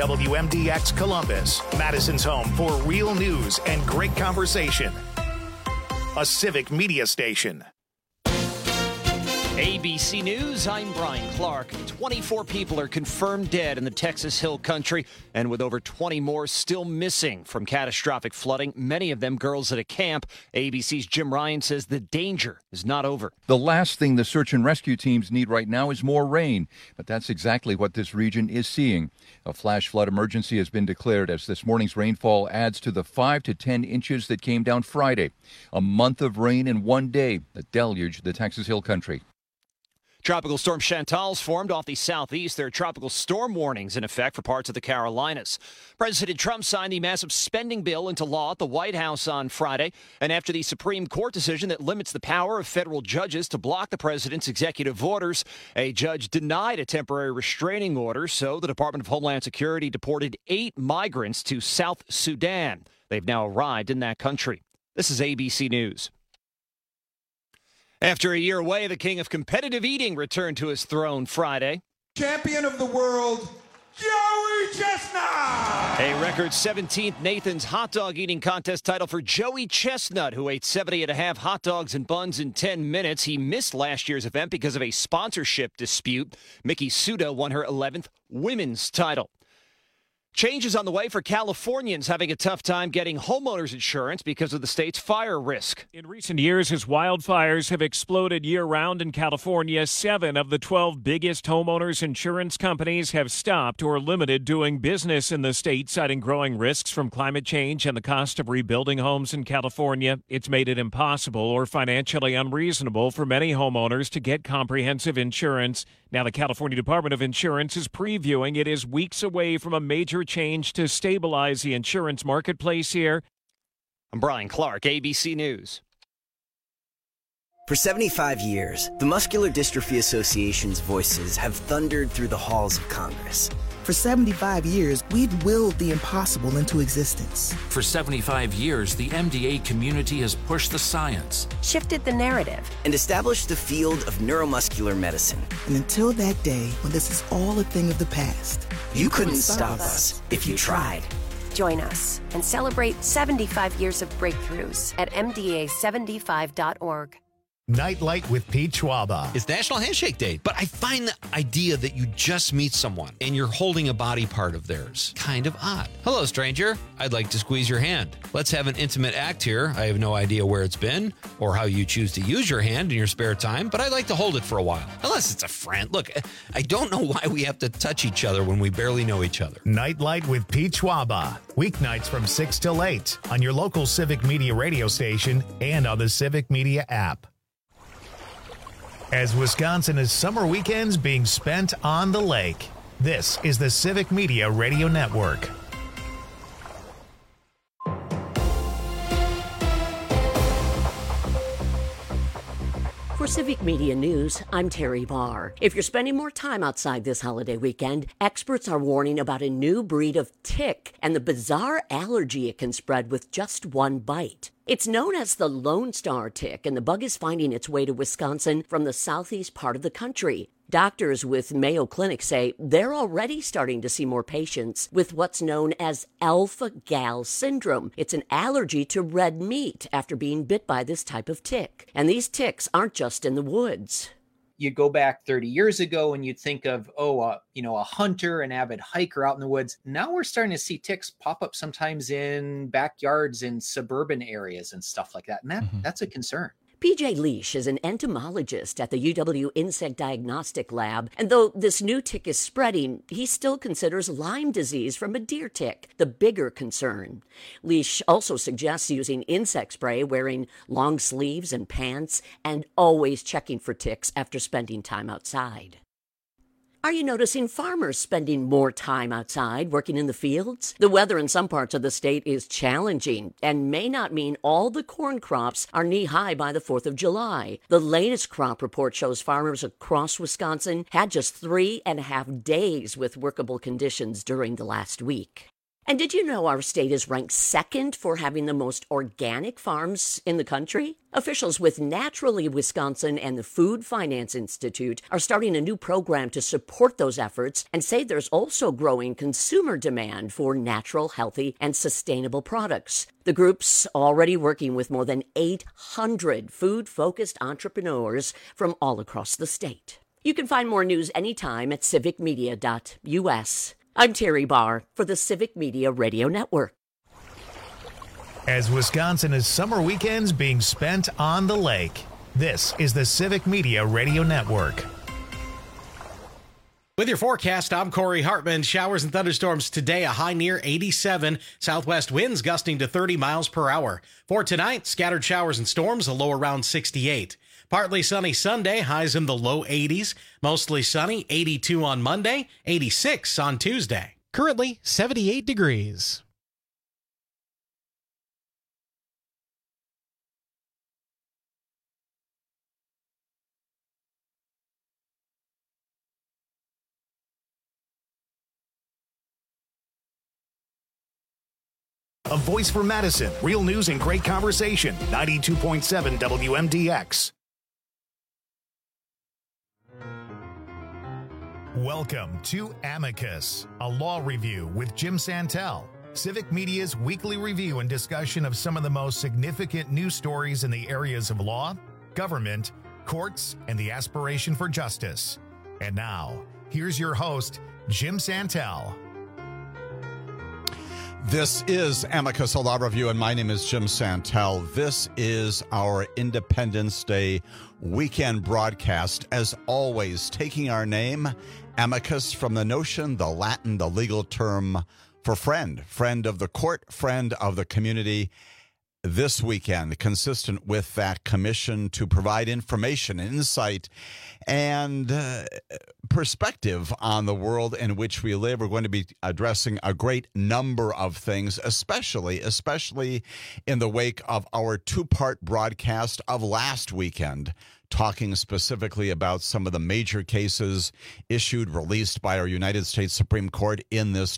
WMDX Columbus, Madison's home for real news and great conversation. A civic media station. ABC News, I'm Brian Clark. 24 people are confirmed dead in the Texas Hill Country, and with over 20 more still missing from catastrophic flooding, many of them girls at a camp. ABC's Jim Ryan says the danger is not over. The last thing the search and rescue teams need right now is more rain, but that's exactly what this region is seeing. A flash flood emergency has been declared as this morning's rainfall adds to the 5 to 10 inches that came down Friday. A month of rain in one day that deluged the Texas Hill Country. Tropical storm Chantal's formed off the southeast. There are tropical storm warnings in effect for parts of the Carolinas. President Trump signed the massive spending bill into law at the White House on Friday. And after the Supreme Court decision that limits the power of federal judges to block the president's executive orders, a judge denied a temporary restraining order. So the Department of Homeland Security deported 8 migrants to South Sudan. They've now arrived in that country. This is ABC News. After a year away, the king of competitive eating returned to his throne Friday. Champion of the world, Joey Chestnut! A record 17th Nathan's hot dog eating contest title for Joey Chestnut, who ate 70 and a half hot dogs and buns in 10 minutes. He missed last year's event because of a sponsorship dispute. Mickey Suda won her 11th women's title. Changes on the way for Californians having a tough time getting homeowners insurance because of the state's fire risk. In recent years, as wildfires have exploded year-round in California, 7 of the 12 biggest homeowners insurance companies have stopped or limited doing business in the state, citing growing risks from climate change and the cost of rebuilding homes in California. It's made it impossible or financially unreasonable for many homeowners to get comprehensive insurance. Now, the California Department of Insurance is previewing it is weeks away from a major change to stabilize the insurance marketplace here. I'm Brian Clark, ABC News. For 75 years, the Muscular Dystrophy Association's voices have thundered through the halls of Congress. For 75 years, we've willed the impossible into existence. For 75 years, the MDA community has pushed the science, shifted the narrative, and established the field of neuromuscular medicine. And until that day, when this is all a thing of the past, you couldn't stop us if you tried. Join us and celebrate 75 years of breakthroughs at MDA75.org. Nightlight with Pete Schwaba. It's National Handshake Day, but I find the idea that you just meet someone and you're holding a body part of theirs kind of odd. Hello, stranger. I'd like to squeeze your hand. Let's have an intimate act here. I have no idea where it's been or how you choose to use your hand in your spare time, but I'd like to hold it for a while. Unless it's a friend. Look, I don't know why we have to touch each other when we barely know each other. Nightlight with Pete Schwaba. Weeknights from 6 till 8 on your local Civic Media radio station and on the Civic Media app. As Wisconsin is summer weekends being spent on the lake, this is the Civic Media Radio Network. For Civic Media News, I'm Terry Barr. If you're spending more time outside this holiday weekend, experts are warning about a new breed of tick and the bizarre allergy it can spread with just one bite. It's known as the Lone Star tick, and the bug is finding its way to Wisconsin from the southeast part of the country. Doctors with Mayo Clinic say they're already starting to see more patients with what's known as alpha-gal syndrome. It's an allergy to red meat after being bit by this type of tick. And these ticks aren't just in the woods. You'd go back 30 years ago and you'd think of, a hunter, an avid hiker out in the woods. Now we're starting to see ticks pop up sometimes in backyards in suburban areas and stuff like that. And that's a concern. PJ Leash is an entomologist at the UW Insect Diagnostic Lab, and though this new tick is spreading, he still considers Lyme disease from a deer tick the bigger concern. Leash also suggests using insect spray, wearing long sleeves and pants, and always checking for ticks after spending time outside. Are you noticing farmers spending more time outside working in the fields? The weather in some parts of the state is challenging and may not mean all the corn crops are knee-high by the 4th of July. The latest crop report shows farmers across Wisconsin had just 3.5 days with workable conditions during the last week. And did you know our state is ranked second for having the most organic farms in the country? Officials with Naturally Wisconsin and the Food Finance Institute are starting a new program to support those efforts and say there's also growing consumer demand for natural, healthy, and sustainable products. The group's already working with more than 800 food-focused entrepreneurs from all across the state. You can find more news anytime at civicmedia.us. I'm Terry Barr for the Civic Media Radio Network. As Wisconsin is summer weekends being spent on the lake, this is the Civic Media Radio Network. With your forecast, I'm Corey Hartman. Showers and thunderstorms today, a high near 87. Southwest winds gusting to 30 miles per hour. For tonight, scattered showers and storms, a low around 68. Partly sunny Sunday, highs in the low 80s. Mostly sunny, 82 on Monday, 86 on Tuesday. Currently, 78 degrees. A voice for Madison. Real news and great conversation. 92.7 WMDX. Welcome to Amicus, a law review with Jim Santel. Civic Media's weekly review and discussion of some of the most significant news stories in the areas of law, government, courts, and the aspiration for justice. And now, here's your host, Jim Santel. This is Amicus, a law review, and my name is Jim Santel. This is our Independence Day weekend broadcast, as always, taking our name, amicus, from the notion, the Latin, the legal term for friend of the court, friend of the community. This weekend, consistent with that commission to provide information, insight, and perspective on the world in which we live. We're going to be addressing a great number of things, especially in the wake of our two-part broadcast of last weekend, talking specifically about some of the major cases released by our United States Supreme Court in this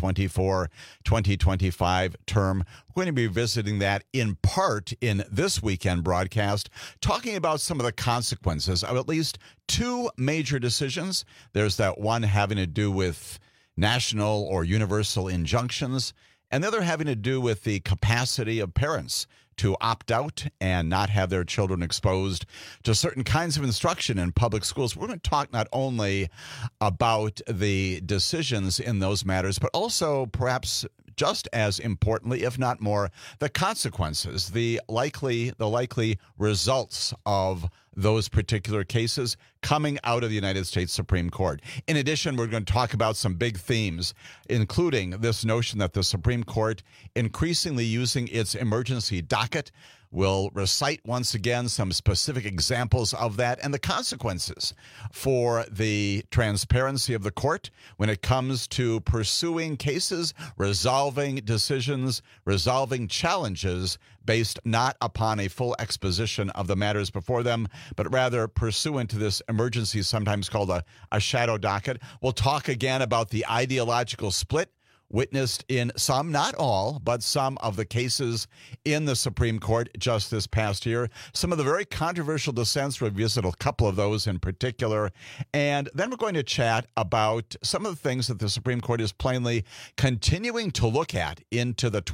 2024-2025 term. We're going to be visiting that in part in this weekend broadcast, talking about some of the consequences of at least two major decisions. There's that one having to do with national or universal injunctions, and the other having to do with the capacity of parents to opt out and not have their children exposed to certain kinds of instruction in public schools. We're going to talk not only about the decisions in those matters, but also perhaps just as importantly, if not more, the consequences, the likely results of those particular cases coming out of the United States Supreme Court. In addition, we're going to talk about some big themes, including this notion that the Supreme Court, increasingly using its emergency docket, will recite once again some specific examples of that and the consequences for the transparency of the court when it comes to pursuing cases, resolving decisions, resolving challenges based not upon a full exposition of the matters before them, but rather pursuant to this emergency, sometimes called a shadow docket. We'll talk again about the ideological split witnessed in some, not all, but some of the cases in the Supreme Court just this past year. Some of the very controversial dissents, we'll visit a couple of those in particular. And then we're going to chat about some of the things that the Supreme Court is plainly continuing to look at into the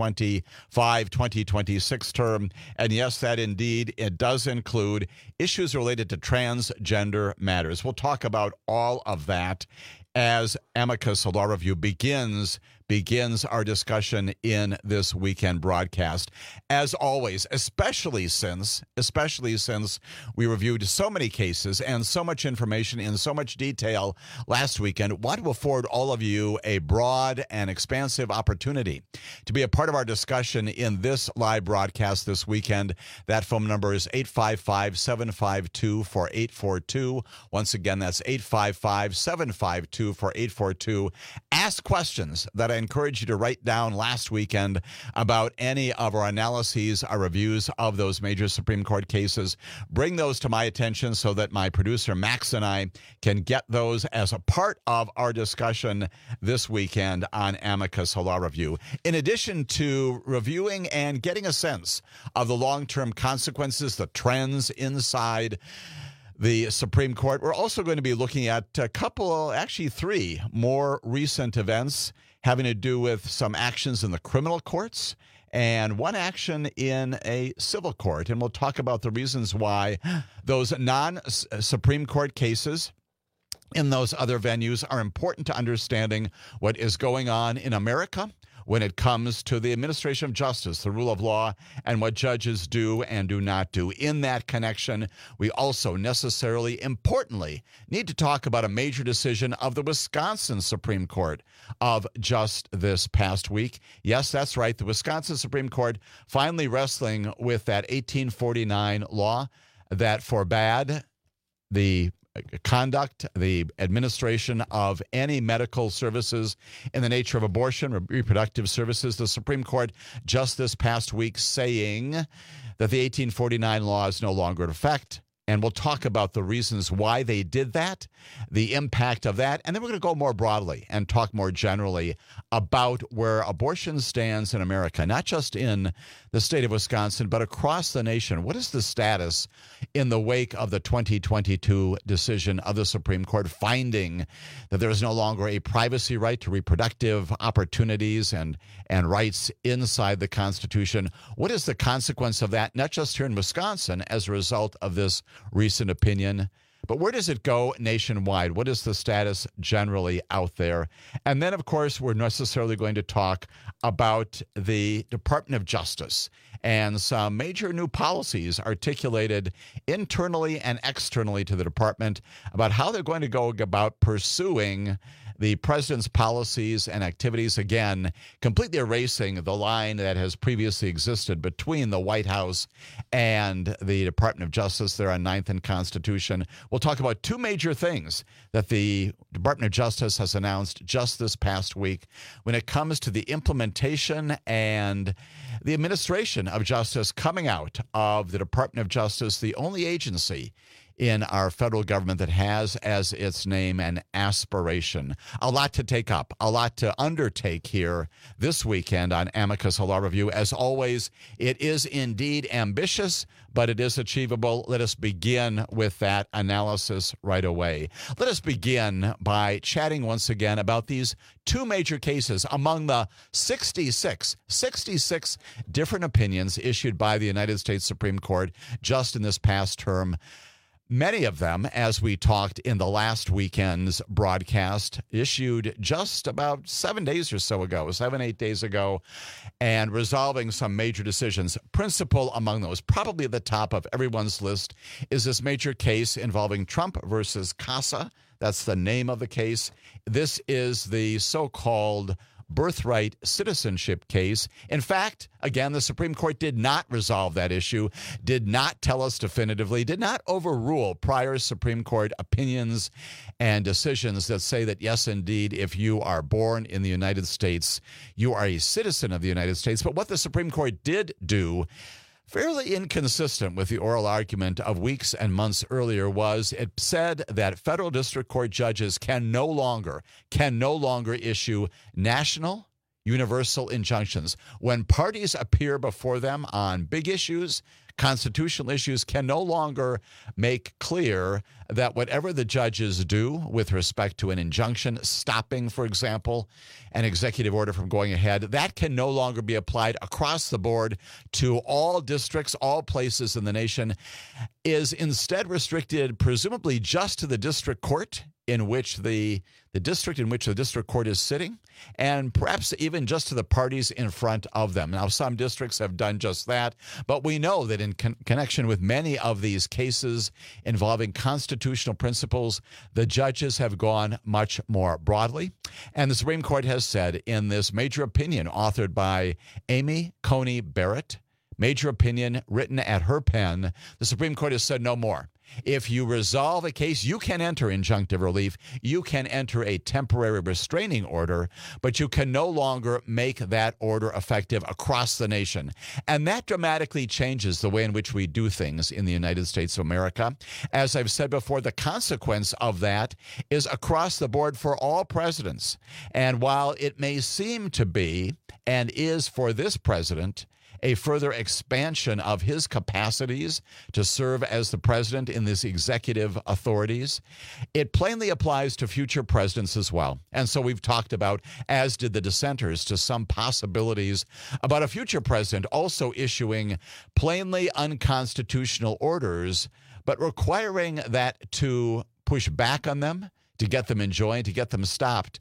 2025-2026 term. And yes, that indeed, it does include issues related to transgender matters. We'll talk about all of that as Amicus, a law review, begins our discussion in this weekend broadcast. As always, especially since we reviewed so many cases and so much information in so much detail last weekend, want to afford all of you a broad and expansive opportunity to be a part of our discussion in this live broadcast this weekend. That phone number is 855-752-4842. Once again, that's 855-752-4842. 842-4842. Ask questions that I encourage you to write down last weekend about any of our analyses, our reviews of those major Supreme Court cases. Bring those to my attention so that my producer Max and I can get those as a part of our discussion this weekend on Amicus Law Review. In addition to reviewing and getting a sense of the long-term consequences, the trends inside the Supreme Court, we're also going to be looking at a couple, actually 3 more recent events having to do with some actions in the criminal courts and one action in a civil court. And we'll talk about the reasons why those non-Supreme Court cases in those other venues are important to understanding what is going on in America when it comes to the administration of justice, the rule of law, and what judges do and do not do. In that connection, we also necessarily, importantly, need to talk about a major decision of the Wisconsin Supreme Court of just this past week. Yes, that's right. The Wisconsin Supreme Court finally wrestling with that 1849 law that forbade the conduct, the administration of any medical services in the nature of abortion or reproductive services. The Supreme Court just this past week saying that the 1849 law is no longer in effect. And we'll talk about the reasons why they did that, the impact of that, and then we're going to go more broadly and talk more generally about where abortion stands in America, not just in the state of Wisconsin, but across the nation. What is the status in the wake of the 2022 decision of the Supreme Court finding that there is no longer a privacy right to reproductive opportunities and rights inside the Constitution? What is the consequence of that, not just here in Wisconsin as a result of this recent opinion, but where does it go nationwide? What is the status generally out there? And then, of course, we're necessarily going to talk about the Department of Justice and some major new policies articulated internally and externally to the department about how they're going to go about pursuing the president's policies and activities, again, completely erasing the line that has previously existed between the White House and the Department of Justice there on 9th and Constitution. We'll talk about 2 major things that the Department of Justice has announced just this past week when it comes to the implementation and the administration of justice coming out of the Department of Justice, the only agency in our federal government that has as its name an aspiration. A lot to take up, a lot to undertake here this weekend on Amicus Law Review. As always, it is indeed ambitious, but it is achievable. Let us begin with that analysis right away. Let us begin by chatting once again about these 2 major cases among the 66 different opinions issued by the United States Supreme Court just in this past term. Many of them, as we talked in the last weekend's broadcast, issued just about 7 days or so ago, 7-8 days ago, and resolving some major decisions. Principal among those, probably at the top of everyone's list, is this major case involving Trump versus CASA. That's the name of the case. This is the so-called birthright citizenship case. In fact, again, the Supreme Court did not resolve that issue, did not tell us definitively, did not overrule prior Supreme Court opinions and decisions that say that, yes, indeed, if you are born in the United States, you are a citizen of the United States. But what the Supreme Court did do, fairly inconsistent with the oral argument of weeks and months earlier, was it said that federal district court judges can no longer issue national universal injunctions. When parties appear before them on big issues, constitutional issues, can no longer make clear that whatever the judges do with respect to an injunction, stopping, for example, an executive order from going ahead, that can no longer be applied across the board to all districts, all places in the nation, is instead restricted presumably just to the district court in which the district in which the district court is sitting, and perhaps even just to the parties in front of them. Now, some districts have done just that, but we know that in connection with many of these cases involving constitutional principles, the judges have gone much more broadly. And the Supreme Court has said in this major opinion authored by Amy Coney Barrett, major opinion written at her pen, the Supreme Court has said no more. If you resolve a case, you can enter injunctive relief. You can enter a temporary restraining order, but you can no longer make that order effective across the nation. And that dramatically changes the way in which we do things in the United States of America. As I've said before, the consequence of that is across the board for all presidents. And while it may seem to be, and is for this president, a further expansion of his capacities to serve as the president in these executive authorities, it plainly applies to future presidents as well. And so we've talked about, as did the dissenters, to some possibilities about a future president also issuing plainly unconstitutional orders, but requiring that to push back on them, to get them enjoined, to get them stopped.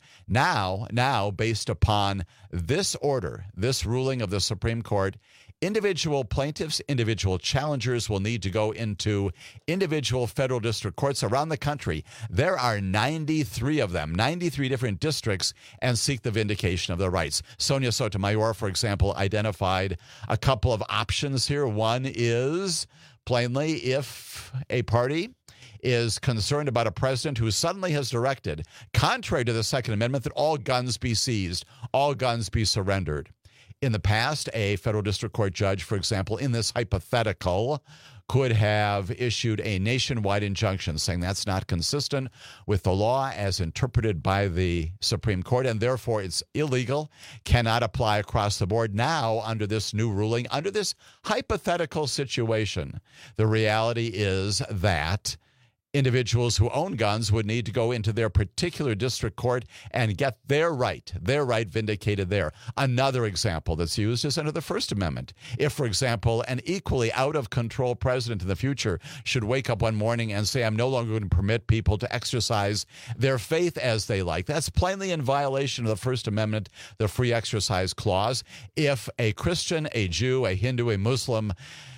Now, based upon this order, this ruling of the Supreme Court, individual plaintiffs, individual challengers will need to go into individual federal district courts around the country. There are 93 of them, 93 different districts, and seek the vindication of their rights. Sonia Sotomayor, for example, identified a couple of options here. One is, plainly, if a party is concerned about a president who suddenly has directed, contrary to the Second Amendment, that all guns be seized, all guns be surrendered. In the past, a federal district court judge, for example, in this hypothetical, could have issued a nationwide injunction saying that's not consistent with the law as interpreted by the Supreme Court, and therefore it's illegal, cannot apply across the board. Now, under this new ruling, under this hypothetical situation, the reality is that individuals who own guns would need to go into their particular district court and get their right vindicated there. Another example that's used is under the First Amendment. If, for example, an equally out-of-control president in the future should wake up one morning and say, I'm no longer going to permit people to exercise their faith as they like, that's plainly in violation of the First Amendment, the Free Exercise Clause. If a Christian, a Jew, a Hindu, a Muslim,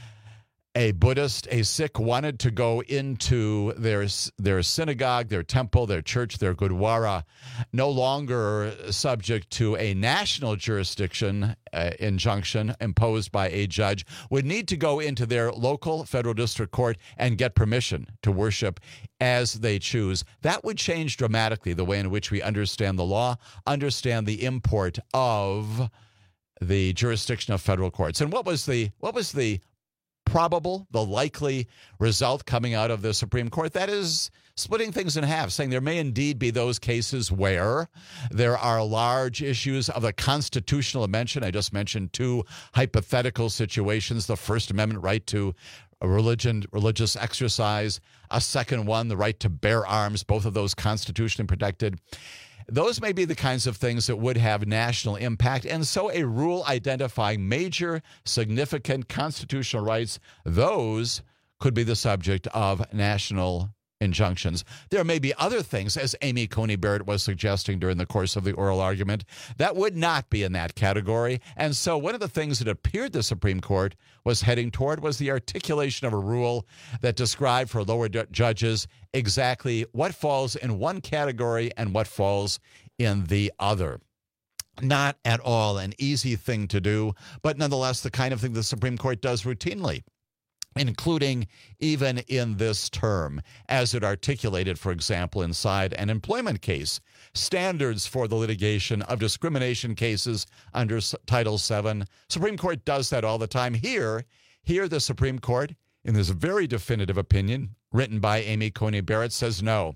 a Buddhist, a Sikh wanted to go into their synagogue, their temple, their church, their gurdwara, no longer subject to a national jurisdiction injunction imposed by a judge, would need to go into their local federal district court and get permission to worship as they choose. That would change dramatically the way in which we understand the law, understand the import of the jurisdiction of federal courts. And what was the probable, the likely result coming out of the Supreme Court? That is splitting things in half, saying there may indeed be those cases where there are large issues of a constitutional dimension. I just mentioned two hypothetical situations: the First Amendment right to a religious exercise, a second one, the right to bear arms, both of those constitutionally protected. Those may be the kinds of things that would have national impact, and so a rule identifying major, significant constitutional rights, those could be the subject of national injunctions. There may be other things, as Amy Coney Barrett was suggesting during the course of the oral argument, that would not be in that category. And so one of the things that appeared the Supreme Court was heading toward was the articulation of a rule that described for lower judges exactly what falls in one category and what falls in the other. Not at all an easy thing to do, but nonetheless the kind of thing the Supreme Court does routinely, including even in this term, as it articulated, for example, inside an employment case, standards for the litigation of discrimination cases under Title VII. Supreme Court does that all the time. Here, the Supreme Court, in this very definitive opinion written by Amy Coney Barrett, says no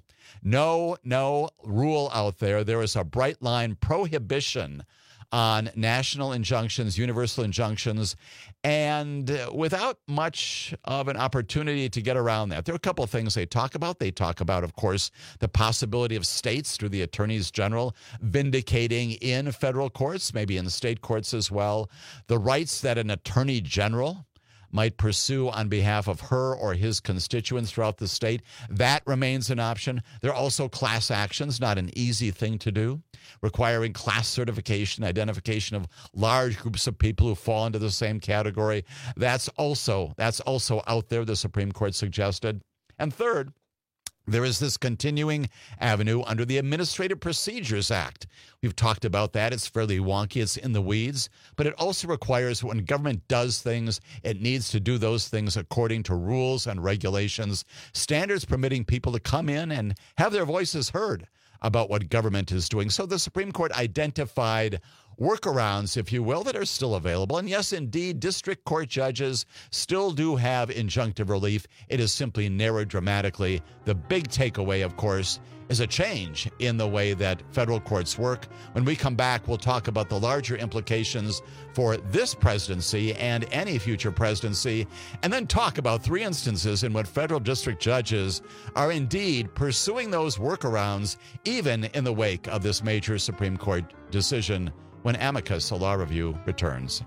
rule out there. There is a bright line prohibition on national injunctions, universal injunctions, and without much of an opportunity to get around that. There are a couple of things they talk about. They talk about, of course, the possibility of states through the attorneys general vindicating in federal courts, maybe in state courts as well, the rights that an attorney general might pursue on behalf of her or his constituents throughout the state. That remains an option. There are also class actions, not an easy thing to do, requiring class certification, identification of large groups of people who fall into the same category. That's also out there, the Supreme Court suggested. And third, There is this continuing avenue under the Administrative Procedures Act. We've talked about that. It's fairly wonky. It's in the weeds. But it also requires when government does things, it needs to do those things according to rules and regulations, standards permitting people to come in and have their voices heard about what government is doing. So the Supreme Court identified workarounds, if you will, that are still available. And yes, indeed, district court judges still do have injunctive relief. It is simply narrowed dramatically. The big takeaway, of course, is a change in the way that federal courts work. When we come back, we'll talk about the larger implications for this presidency and any future presidency, and then talk about 3 instances in which federal district judges are indeed pursuing those workarounds, even in the wake of this major Supreme Court decision, when Amicus, a law review, returns.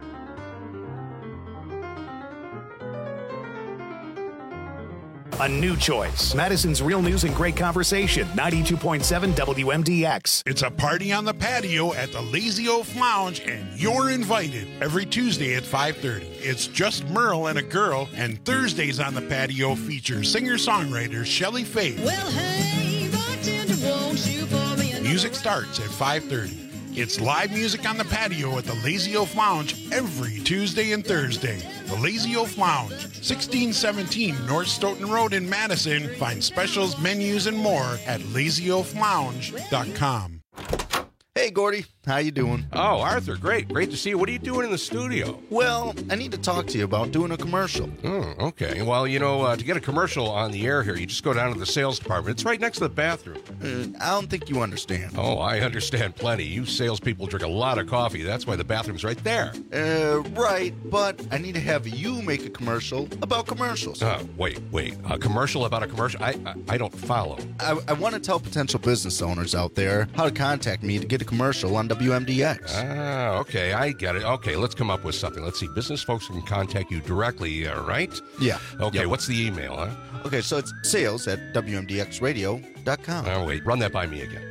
A new choice. Madison's Real News and Great Conversation, 92.7 WMDX. It's a party on the patio at the Lazy Oaf Lounge, and you're invited every Tuesday at 5:30. It's just Merle and a girl, and Thursdays on the patio feature singer-songwriter Shelley Faith. Well, hey, bartender, won't you pour me another? Music starts at 5:30. It's live music on the patio at the Lazy Oaf Lounge every Tuesday and Thursday. The Lazy Oaf Lounge, 1617 North Stoughton Road in Madison. Find specials, menus, and more at lazyoaflounge.com. Hey, Gordy. How you doing? Oh, Arthur, great. Great to see you. What are you doing in the studio? Well, I need to talk to you about doing a commercial. Oh, okay. Well, you know, to get a commercial on the air here, you just go down to the sales department. It's right next to the bathroom. I don't think you understand. Oh, I understand plenty. You salespeople drink a lot of coffee. That's why the bathroom's right there. Right, but I need to have you make a commercial about commercials. Wait. A commercial about a commercial? I don't follow. I want to tell potential business owners out there how to contact me to get a commercial on WMDX. Ah, okay, I get it. Okay, let's come up with something. Let's see. Business folks can contact you directly, right? Yeah. Okay, yep. What's the email, huh? Okay, so it's sales@WMDXradio.com. Oh, wait, run that by me again.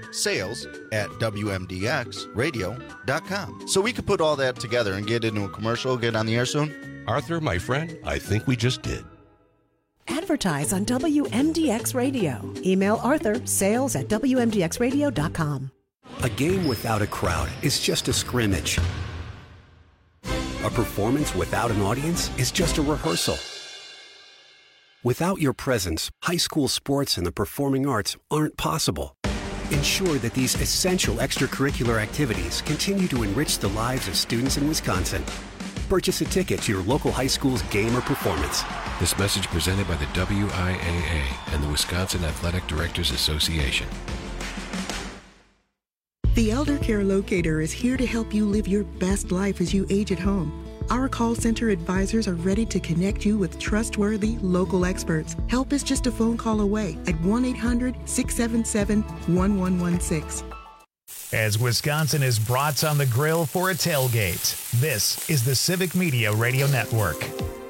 Sales@WMDXradio.com. So we could put all that together and get into a commercial, get on the air soon? Arthur, my friend, I think we just did. Advertise on WMDX Radio. Email Arthur, sales@WMDXradio.com. A game without a crowd is just a scrimmage. A performance without an audience is just a rehearsal. Without your presence, high school sports and the performing arts aren't possible. Ensure that these essential extracurricular activities continue to enrich the lives of students in Wisconsin. Purchase a ticket to your local high school's game or performance. This message presented by the WIAA and the Wisconsin Athletic Directors Association. The Elder Care Locator is here to help you live your best life as you age at home. Our call center advisors are ready to connect you with trustworthy local experts. Help is just a phone call away at 1-800-677-1116. As Wisconsin is brats on the grill for a tailgate, this is the Civic Media Radio Network.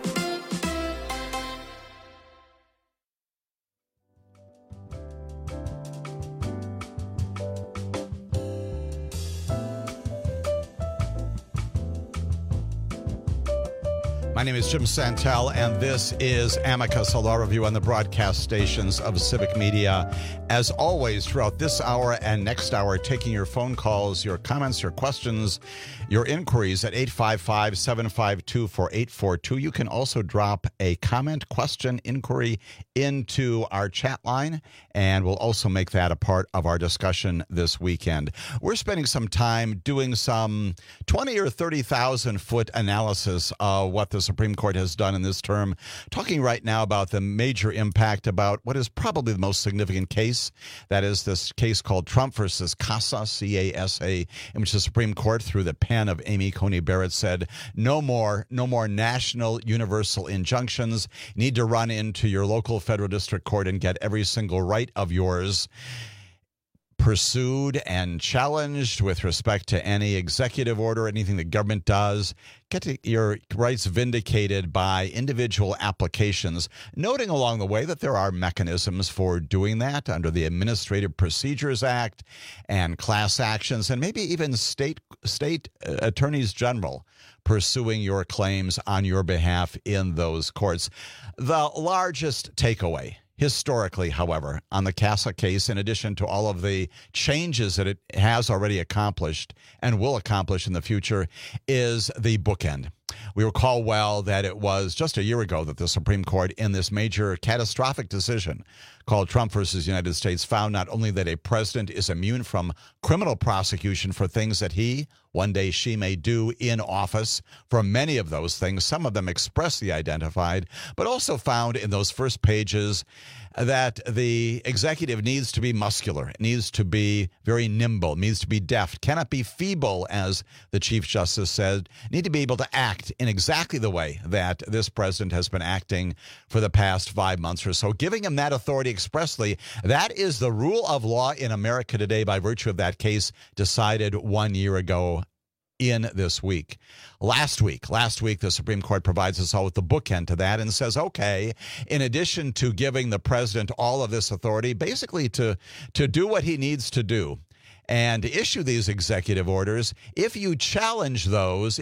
My name is Jim Santel, and this is Amicus, a law review on the broadcast stations of Civic Media. As always, throughout this hour and next hour, taking your phone calls, your comments, your questions, your inquiries at 855-752-4842. You can also drop a comment, question, inquiry into our chat line, and we'll also make that a part of our discussion this weekend. We're spending some time doing some 20 or 30,000 foot analysis of what the Supreme Court has done in this term, talking right now about the major impact about what is probably the most significant case. That is this case called Trump versus CASA, C-A-S-A, in which the Supreme Court, through the pen of Amy Coney Barrett, said no more national universal injunctions. You need to run into your local federal district court and get every single right of yours pursued and challenged with respect to any executive order, anything the government does. Get your rights vindicated by individual applications, noting along the way that there are mechanisms for doing that under the Administrative Procedures Act and class actions, and maybe even state attorneys general pursuing your claims on your behalf in those courts. The largest takeaway Historically, however, on the CASA case, in addition to all of the changes that it has already accomplished and will accomplish in the future, is the bookend. We recall well that it was just a year ago that the Supreme Court, in this major catastrophic decision called Trump versus United States, found not only that a president is immune from criminal prosecution for things that he, one day she may do in office, for many of those things, some of them expressly identified, but also found in those first pages that the executive needs to be muscular, it needs to be very nimble, needs to be deft, cannot be feeble, as the Chief Justice said, need to be able to act in exactly the way that this president has been acting for the past 5 months or so, giving him that authority expressly. That is the rule of law in America today by virtue of that case decided 1 year ago in this week. Last week, the Supreme Court provides us all with the bookend to that and says, okay, in addition to giving the president all of this authority, basically to do what he needs to do and issue these executive orders, if you challenge those,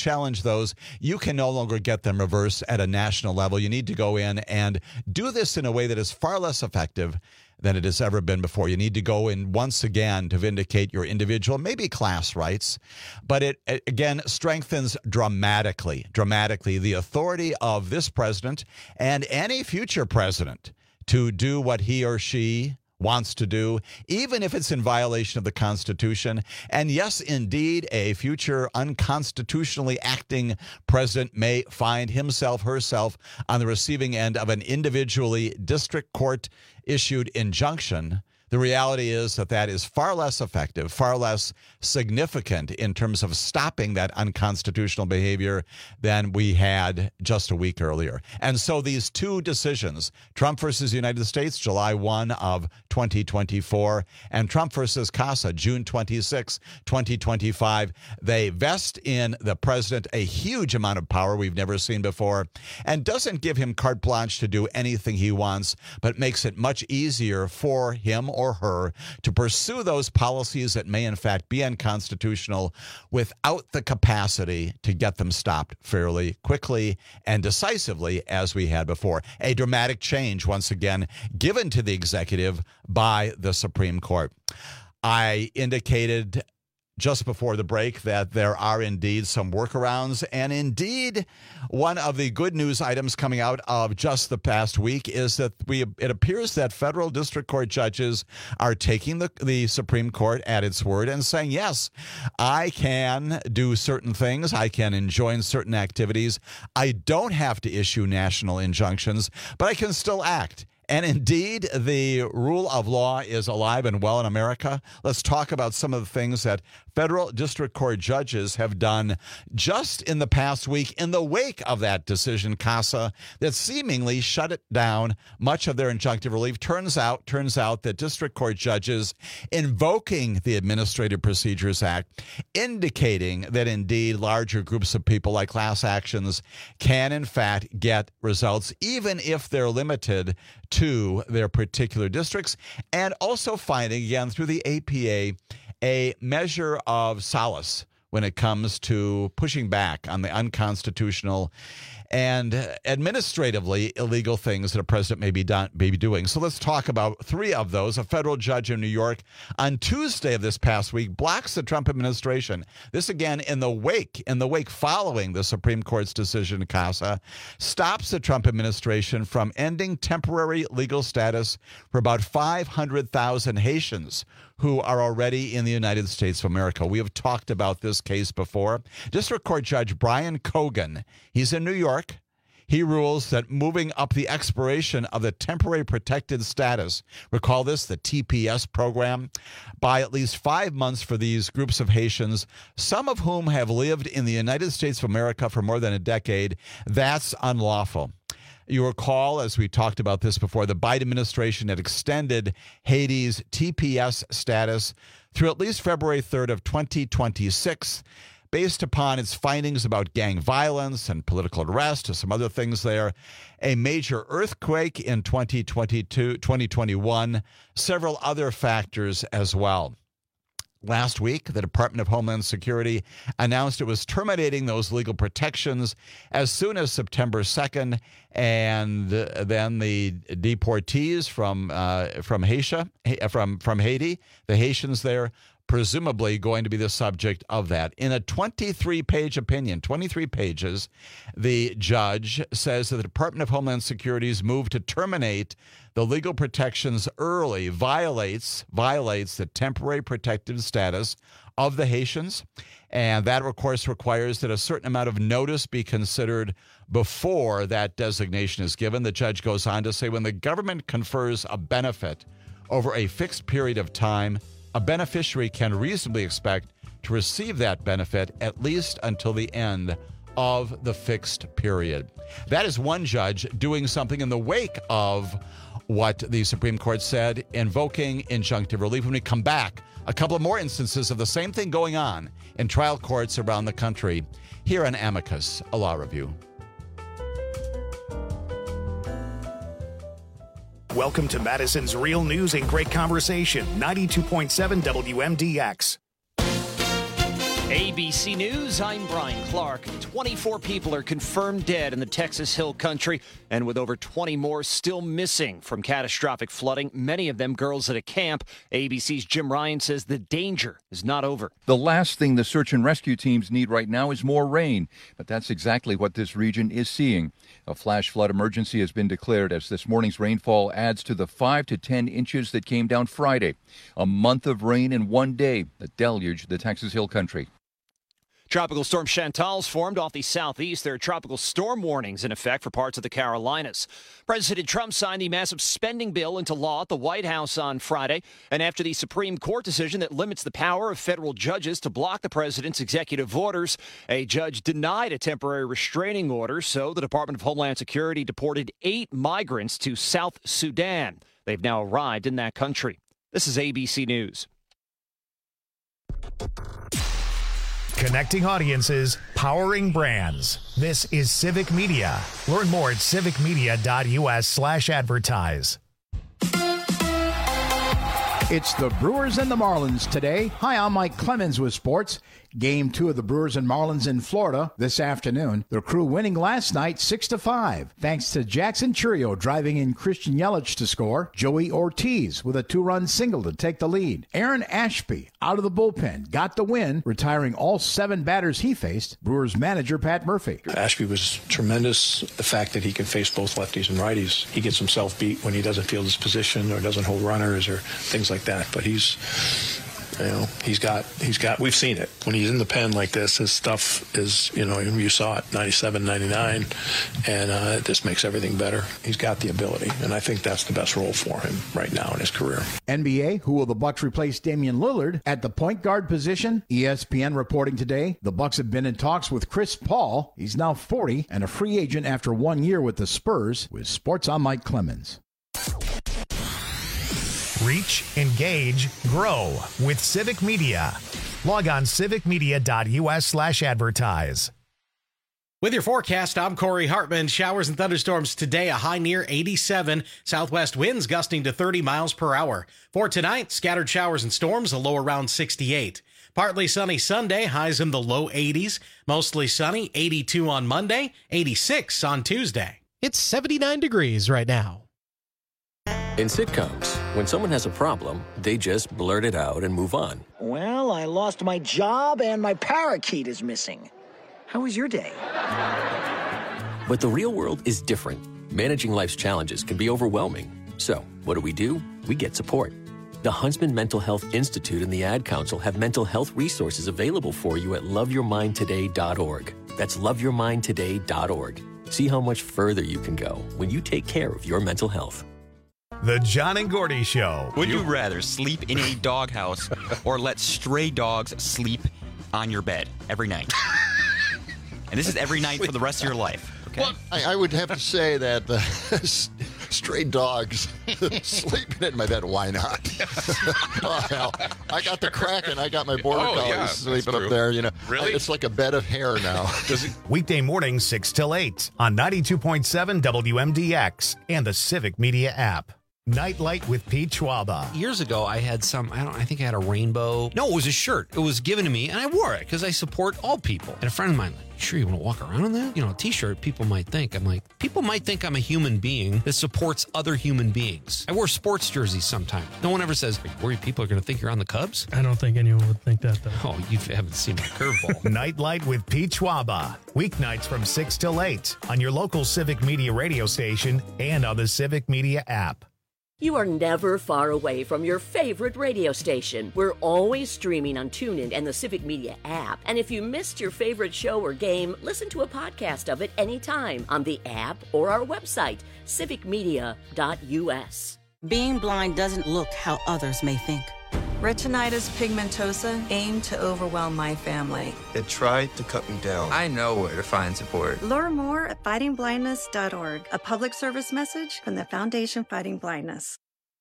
you can no longer get them reversed at a national level. You need to go in and do this in a way that is far less effective than it has ever been before. You need to go in once again to vindicate your individual, maybe class rights, but it again strengthens dramatically the authority of this president and any future president to do what he or she wants to do, even if it's in violation of the Constitution. And yes, indeed, a future unconstitutionally acting president may find himself, herself on the receiving end of an individually district court issued injunction. The reality is that is far less effective, far less significant in terms of stopping that unconstitutional behavior than we had just a week earlier. And so these two decisions, Trump versus United States, July 1 of 2024, and Trump versus CASA, June 26, 2025, they vest in the president a huge amount of power we've never seen before and doesn't give him carte blanche to do anything he wants, but makes it much easier for him or her to pursue those policies that may in fact be unconstitutional without the capacity to get them stopped fairly quickly and decisively as we had before. A dramatic change, once again, given to the executive by the Supreme Court. I indicated just before the break that there are indeed some workarounds, and indeed one of the good news items coming out of just the past week is that it appears that federal district court judges are taking the Supreme Court at its word and saying, yes, I can do certain things, I can enjoin certain activities, I don't have to issue national injunctions, but I can still act. And indeed, the rule of law is alive and well in America. Let's talk about some of the things that federal district court judges have done just in the past week in the wake of that decision, CASA, that seemingly shut it down much of their injunctive relief. Turns out that district court judges invoking the Administrative Procedures Act, indicating that indeed larger groups of people like class actions can in fact get results, even if they're limited to their particular districts, and also finding, again, through the APA, a measure of solace when it comes to pushing back on the unconstitutional and administratively illegal things that a president may be doing. So let's talk about three of those. A federal judge in New York on Tuesday of this past week blocks the Trump administration. This again in the wake following the Supreme Court's decision in CASA, stops the Trump administration from ending temporary legal status for about 500,000 Haitians who are already in the United States of America. We have talked about this case before. District Court Judge Brian Cogan, he's in New York. He rules that moving up the expiration of the temporary protected status, recall this, the TPS program, by at least 5 months for these groups of Haitians, some of whom have lived in the United States of America for more than a decade, that's unlawful. You recall, as we talked about this before, the Biden administration had extended Haiti's TPS status through at least February 3rd of 2026, based upon its findings about gang violence and political unrest, and some other things there, a major earthquake in 2021, several other factors as well. last week, the Department of Homeland Security announced it was terminating those legal protections as soon as September 2nd, and then the deportees from Haiti, the Haitians there, presumably going to be the subject of that. In a 23-page opinion, 23 pages, the judge says that the Department of Homeland Security's move to terminate the legal protections early violates the temporary protected status of the Haitians, and that, of course, requires that a certain amount of notice be considered before that designation is given. The judge goes on to say when the government confers a benefit over a fixed period of time, a beneficiary can reasonably expect to receive that benefit at least until the end of the fixed period. That is one judge doing something in the wake of what the Supreme Court said, invoking injunctive relief. When we come back, a couple of more instances of the same thing going on in trial courts around the country here on Amicus, a law review. Welcome to Madison's Real News and Great Conversation, 92.7 WMDX. ABC News, I'm Brian Clark. 24 people are confirmed dead in the Texas Hill Country, and with over 20 more still missing from catastrophic flooding, many of them girls at a camp. ABC's Jim Ryan says the danger is not over. The last thing the search and rescue teams need right now is more rain, but that's exactly what this region is seeing. A flash flood emergency has been declared as this morning's rainfall adds to the 5 to 10 inches that came down Friday. A month of rain in one day that deluged the Texas Hill Country. Tropical storm Chantal's formed off the southeast. There are tropical storm warnings in effect for parts of the Carolinas. President Trump signed the massive spending bill into law at the White House on Friday. And after the Supreme Court decision that limits the power of federal judges to block the president's executive orders, a judge denied a temporary restraining order. So the Department of Homeland Security deported 8 migrants to South Sudan. They've now arrived in that country. This is ABC News. Connecting audiences, powering brands. This is Civic Media. Learn more at civicmedia.us/advertise. It's the Brewers and the Marlins today. Hi, I'm Mike Clemens with sports. Game 2 of the Brewers and Marlins in Florida this afternoon. The Crew winning last night 6-5, thanks to Jackson Churio driving in Christian Yelich to score. Joey Ortiz with a 2-run single to take the lead. Aaron Ashby out of the bullpen got the win, retiring all 7 batters he faced. Brewers manager Pat Murphy. Ashby was tremendous. The fact that he can face both lefties and righties. He gets himself beat when he doesn't field his position or doesn't hold runners or things like that. But he's got, we've seen it. When he's in the pen like this, his stuff is, you saw it, 97, 99, and it just makes everything better. He's got the ability, and I think that's the best role for him right now in his career. NBA, who will the Bucks replace Damian Lillard at the point guard position? ESPN reporting today, the Bucks have been in talks with Chris Paul. He's now 40 and a free agent after 1 year with the Spurs. With sports, I'm Mike Clemens. Reach, engage, grow with Civic Media. Log on civicmedia.us/advertise. With your forecast, I'm Corey Hartman. Showers and thunderstorms today, a high near 87. Southwest winds gusting to 30 miles per hour. For tonight, scattered showers and storms, a low around 68. Partly sunny Sunday, highs in the low 80s. Mostly sunny, 82 on Monday, 86 on Tuesday. It's 79 degrees right now. In sitcoms, when someone has a problem, they just blurt it out and move on. Well, I lost my job and my parakeet is missing. How was your day? But the real world is different. Managing life's challenges can be overwhelming. So, what do? We get support. The Huntsman Mental Health Institute and the Ad Council have mental health resources available for you at loveyourmindtoday.org. That's loveyourmindtoday.org. See how much further you can go when you take care of your mental health. The John and Gordy Show. Would you rather sleep in a doghouse or let stray dogs sleep on your bed every night? And this is every night for the rest of your life. Okay? Well, I would have to say that the stray dogs sleeping in my bed, why not? Oh, hell, I got the Kraken. I got my border collies sleeping up there. Really? It's like a bed of hair now. Weekday mornings 6 till 8 on 92.7 WMDX and the Civic Media app. Nightlight with Pete Schwaba. Years ago, I had I think I had a rainbow. No, it was a shirt. It was given to me, and I wore it because I support all people. And a friend of mine, sure you want to walk around in that? A t-shirt, people might think. I'm like, people might think I'm a human being that supports other human beings. I wear sports jerseys sometimes. No one ever says, are you worried people are going to think you're on the Cubs? I don't think anyone would think that, though. Oh, you haven't seen my curveball. Nightlight with Pete Schwaba. Weeknights from 6 till 8 on your local Civic Media radio station and on the Civic Media app. You are never far away from your favorite radio station. We're always streaming on TuneIn and the Civic Media app. And if you missed your favorite show or game, listen to a podcast of it anytime on the app or our website, civicmedia.us. Being blind doesn't look how others may think. Retinitis pigmentosa aimed to overwhelm my family. It tried to cut me down. I know where to find support. Learn more at fightingblindness.org, a public service message from the Foundation Fighting Blindness.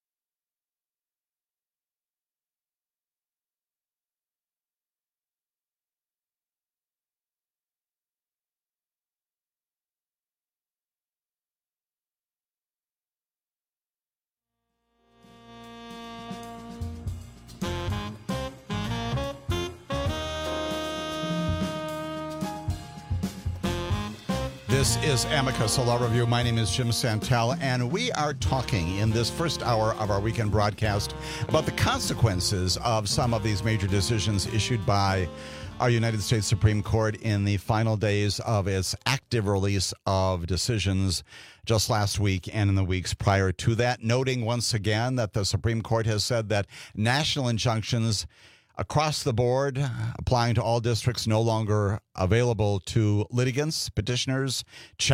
This is Amicus, a law review. My name is Jim Santel, and we are talking in this first hour of our weekend broadcast about the consequences of some of these major decisions issued by our United States Supreme Court in the final days of its active release of decisions just last week and in the weeks prior to that, noting once again that the Supreme Court has said that national injunctions across the board, applying to all districts, no longer available to litigants, petitioners,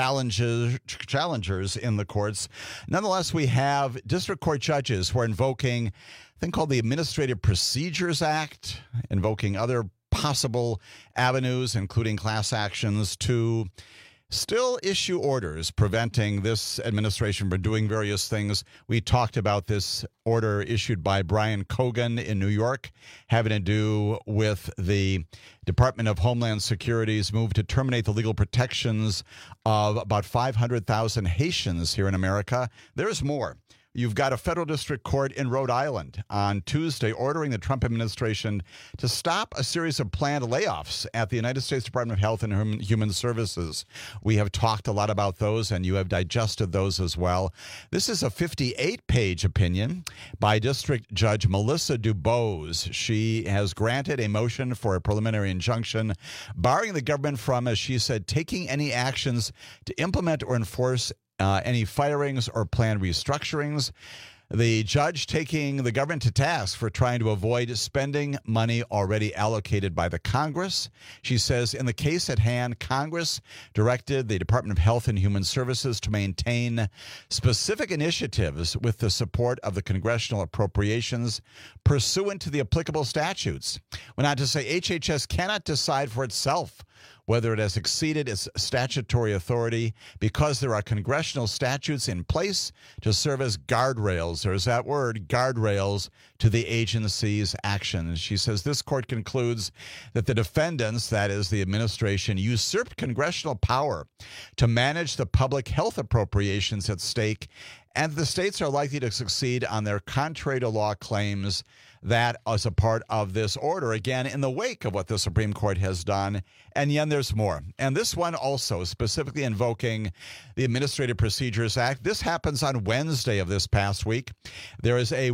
challengers in the courts. Nonetheless, we have district court judges who are invoking a thing called the Administrative Procedures Act, invoking other possible avenues, including class actions, to still issue orders preventing this administration from doing various things. We talked about this order issued by Brian Cogan in New York, having to do with the Department of Homeland Security's move to terminate the legal protections of about 500,000 Haitians here in America. There's more. You've got a federal district court in Rhode Island on Tuesday ordering the Trump administration to stop a series of planned layoffs at the United States Department of Health and Human Services. We have talked a lot about those, and you have digested those as well. This is a 58-page opinion by District Judge Melissa Dubose. She has granted a motion for a preliminary injunction barring the government from, as she said, taking any actions to implement or enforce any firings or planned restructurings. The judge taking the government to task for trying to avoid spending money already allocated by the Congress. She says, in the case at hand, Congress directed the Department of Health and Human Services to maintain specific initiatives with the support of the congressional appropriations pursuant to the applicable statutes. Went on to say HHS cannot decide for itself whether it has exceeded its statutory authority because there are congressional statutes in place to serve as guardrails. There's that word, guardrails, to the agency's actions. She says this court concludes that the defendants, that is the administration, usurped congressional power to manage the public health appropriations at stake, and the states are likely to succeed on their contrary to law claims that as a part of this order, again, in the wake of what the Supreme Court has done. And yet there's more. And this one also specifically invoking the Administrative Procedures Act. This happens on Wednesday of this past week. There is a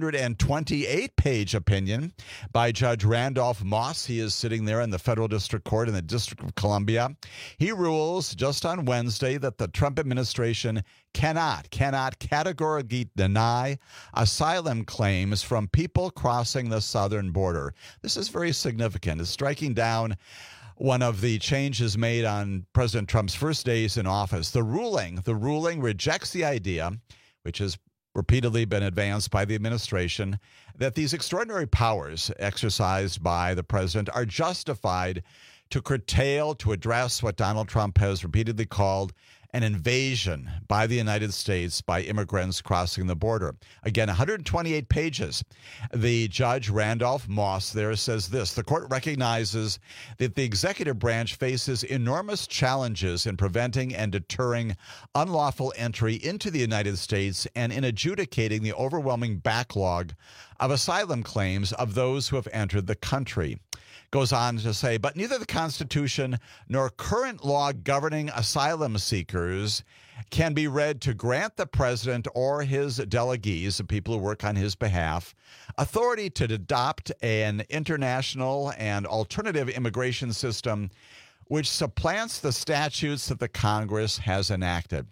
128-page opinion by Judge Randolph Moss. He is sitting there in the Federal District Court in the District of Columbia. He rules just on Wednesday that the Trump administration cannot categorically deny asylum claims from people crossing the southern border. This is very significant. It's striking down one of the changes made on President Trump's first days in office. The ruling rejects the idea, which has repeatedly been advanced by the administration, that these extraordinary powers exercised by the president are justified to curtail, to address what Donald Trump has repeatedly called an invasion by the United States by immigrants crossing the border. Again, 128 pages. The judge, Randolph Moss, there says this: the court recognizes that the executive branch faces enormous challenges in preventing and deterring unlawful entry into the United States and in adjudicating the overwhelming backlog of asylum claims of those who have entered the country. Goes on to say, but neither the Constitution nor current law governing asylum seekers can be read to grant the president or his delegates, the people who work on his behalf, authority to adopt an international and alternative immigration system which supplants the statutes that the Congress has enacted.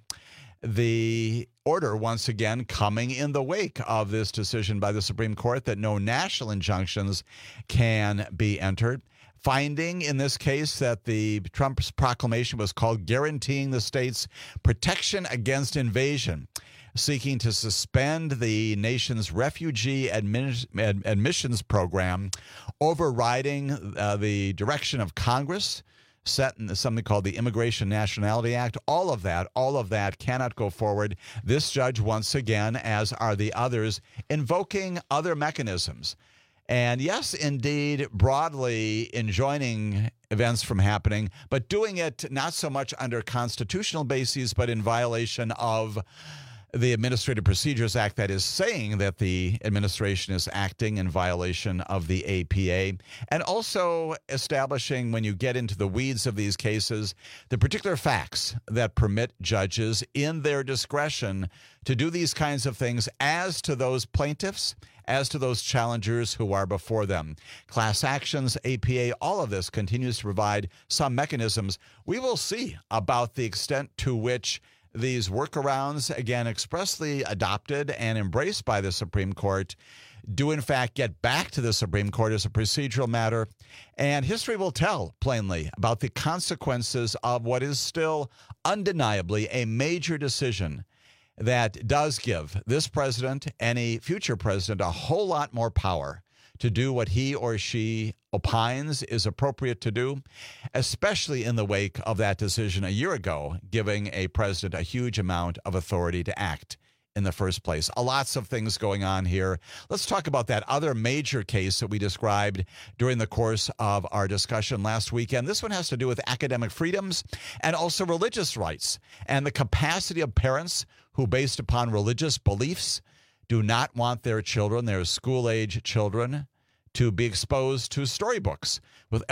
The order, once again, coming in the wake of this decision by the Supreme Court that no national injunctions can be entered, finding in this case that the Trump's proclamation was called guaranteeing the state's protection against invasion, seeking to suspend the nation's refugee admissions program, overriding the direction of Congress, set in something called the Immigration Nationality Act. All of that cannot go forward. This judge, once again, as are the others, invoking other mechanisms. And yes, indeed, broadly enjoining events from happening, but doing it not so much under constitutional bases, but in violation of the Administrative Procedures Act, that is saying that the administration is acting in violation of the APA, and also establishing, when you get into the weeds of these cases, the particular facts that permit judges in their discretion to do these kinds of things as to those plaintiffs, as to those challengers who are before them. Class actions, APA, all of this continues to provide some mechanisms. We will see about the extent to which these workarounds, again, expressly adopted and embraced by the Supreme Court, do in fact get back to the Supreme Court as a procedural matter. And history will tell plainly about the consequences of what is still undeniably a major decision that does give this president, any future president, a whole lot more power to do what he or she opines is appropriate to do, especially in the wake of that decision a year ago, giving a president a huge amount of authority to act in the first place. Lots of things going on here. Let's talk about that other major case that we described during the course of our discussion last weekend. This one has to do with academic freedoms and also religious rights and the capacity of parents who, based upon religious beliefs, do not want their children, their school-age children, to be exposed to storybooks with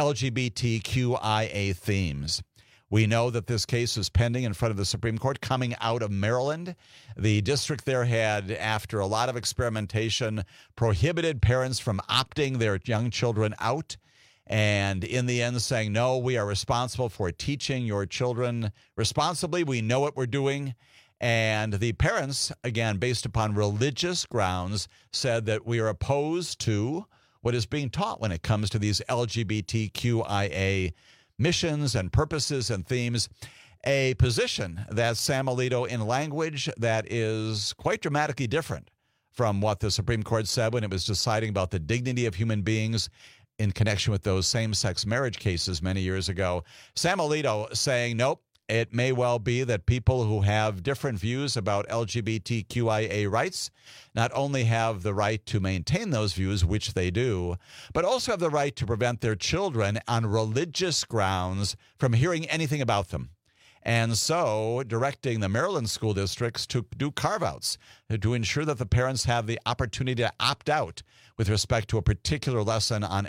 LGBTQIA themes. We know that this case is pending in front of the Supreme Court coming out of Maryland. The district there had, after a lot of experimentation, prohibited parents from opting their young children out. And in the end saying, no, we are responsible for teaching your children responsibly. We know what we're doing. And the parents, again, based upon religious grounds, said that we are opposed to what is being taught when it comes to these LGBTQIA missions and purposes and themes, a position that Sam Alito, in language that is quite dramatically different from what the Supreme Court said when it was deciding about the dignity of human beings in connection with those same-sex marriage cases many years ago. Sam Alito saying, nope, it may well be that people who have different views about LGBTQIA rights not only have the right to maintain those views, which they do, but also have the right to prevent their children on religious grounds from hearing anything about them. And so directing the Maryland school districts to do carve-outs to ensure that the parents have the opportunity to opt out with respect to a particular lesson on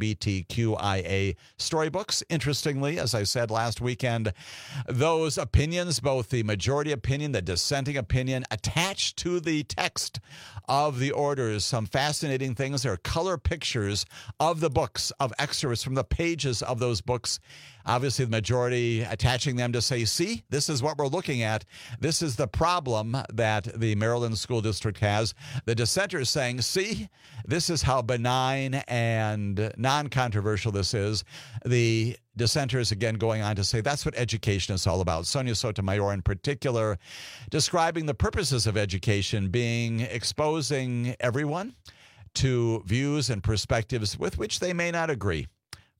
LGBTQIA storybooks. Interestingly, as I said last weekend, those opinions, both the majority opinion, the dissenting opinion, attached to the text of the orders, some fascinating things. There are color pictures of the books, of excerpts from the pages of those books. Obviously, the majority attaching them to say, see, this is what we're looking at. This is the problem that the Maryland school district has. The dissenters saying, see, this is how benign and non-controversial this is. The dissenters, again, going on to say that's what education is all about. Sonia Sotomayor, in particular, describing the purposes of education being exposing everyone to views and perspectives with which they may not agree.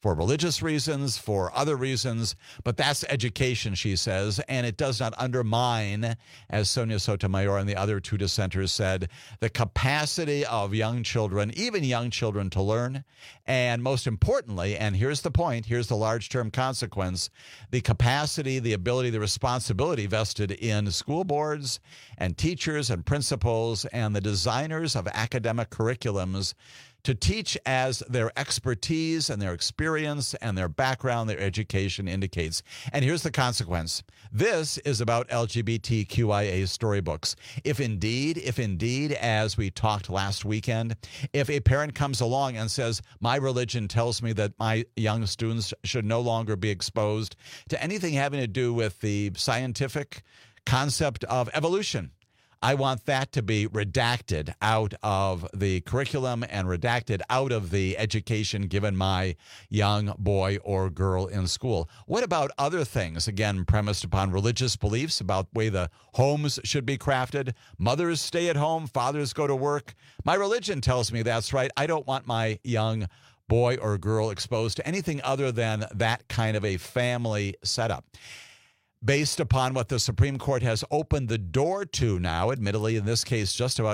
for religious reasons, for other reasons, but that's education, she says, and it does not undermine, as Sonia Sotomayor and the other two dissenters said, the capacity of young children, even young children, to learn, and most importantly, and here's the point, here's the large-term consequence, the capacity, the ability, the responsibility vested in school boards and teachers and principals and the designers of academic curriculums to teach as their expertise and their experience and their background, their education indicates. And here's the consequence. This is about LGBTQIA storybooks. If indeed, as we talked last weekend, if a parent comes along and says, my religion tells me that my young students should no longer be exposed to anything having to do with the scientific concept of evolution, I want that to be redacted out of the curriculum and redacted out of the education given my young boy or girl in school. What about other things, again, premised upon religious beliefs about the way the homes should be crafted? Mothers stay at home, fathers go to work. My religion tells me that's right. I don't want my young boy or girl exposed to anything other than that kind of a family setup. Based upon what the Supreme Court has opened the door to now, admittedly in this case just about